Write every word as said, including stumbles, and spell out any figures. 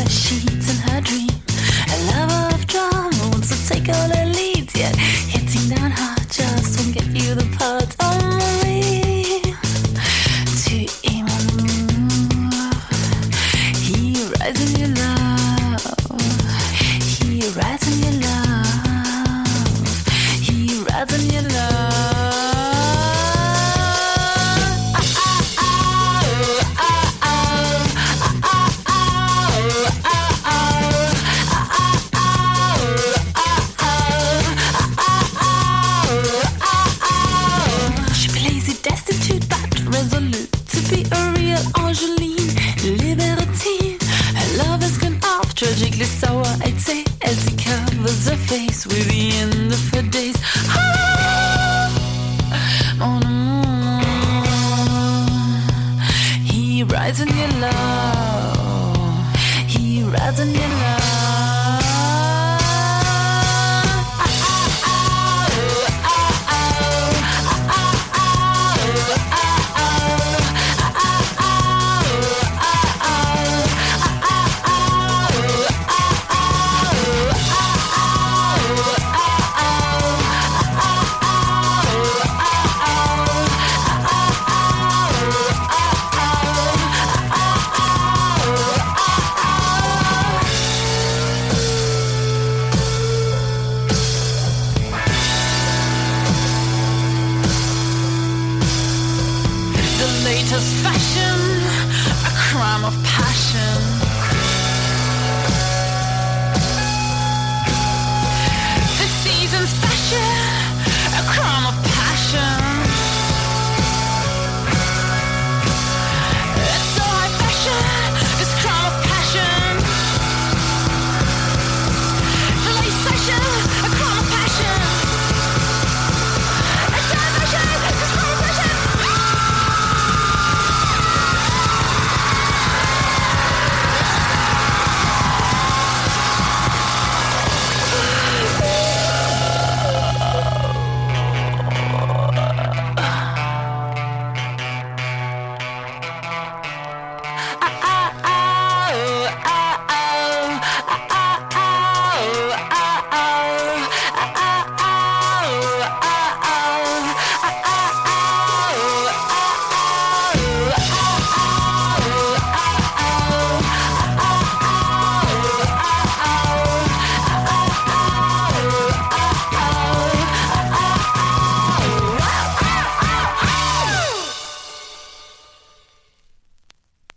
sheets in her dream. A lover of drama wants to take all her leads, yet hitting down hard just won't get you the part of Marie. To aim on the move, he rides in your love. He rides in your love. He rides in your love. Tragically sour, I'd say, as he covers her face with the end of her days. Ah, mon amour, he rides in your love. He rides in your love.